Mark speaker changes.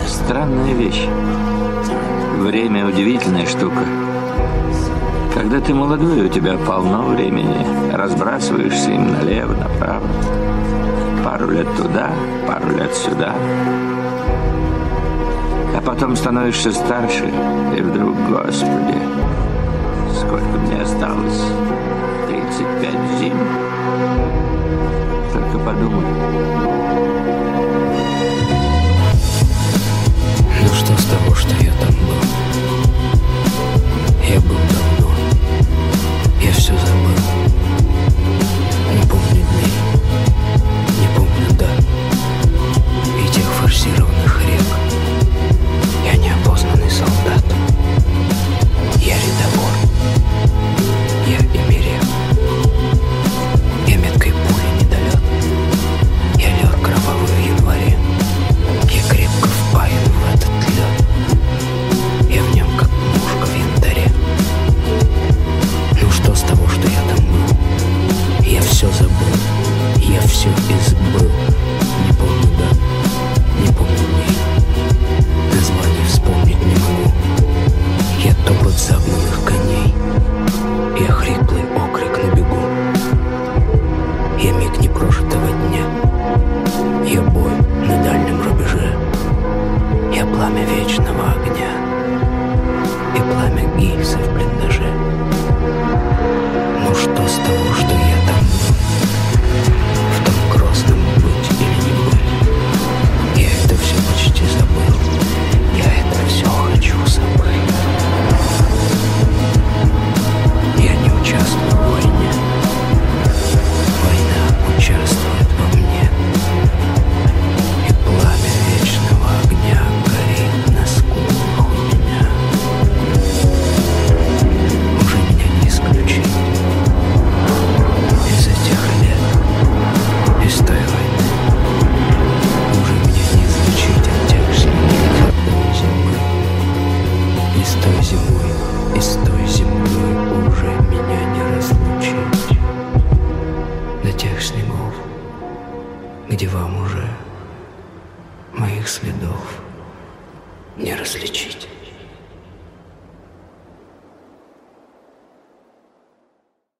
Speaker 1: Странная вещь. Время — удивительная штука. Когда ты молодой, у тебя полно времени. Разбрасываешься им налево, направо. Пару лет туда, пару лет сюда. А потом становишься старше, и вдруг, Господи, сколько мне осталось? 35 зим. Только подумай.
Speaker 2: Ну что с того, что я там был? Я был давно. Я все забыл. Не помню дней, не помню дат и тех форсированных рек. Я неопознанный солдат. Я рядовор. Я эмирек. Я меткой пули недолет. Я лед кровавый в январе. Я крепко впаян в этот лед. Я в нем как мушка в янтаре. Ну что с того, что я там был? Я все забыл. Я все избыл. Не помню дат, не помню дней. Названий вспомнить не могу. Я топот загнанных коней. Я хриплый окрик на бегу. Я миг непрожитого дня. Я бой на дальнем рубеже. Я пламя вечного огня. И пламя гильзы в блиндаже. Ну что с того, что я там был? В том грозном быть или не быть? Я это все почти забыл. Я это все хочу забыть. Я не участвую в войне. Война участвует во мне. И пламя вечного огня горит на скулах у меня. Уже меня не исключить из этих лет, из той войны. Уже меня не излечить от тех снегов зимы. И с той зимой, и с той землей уже меня не разлучить. До тех снегов, где вам уже моих следов не различить.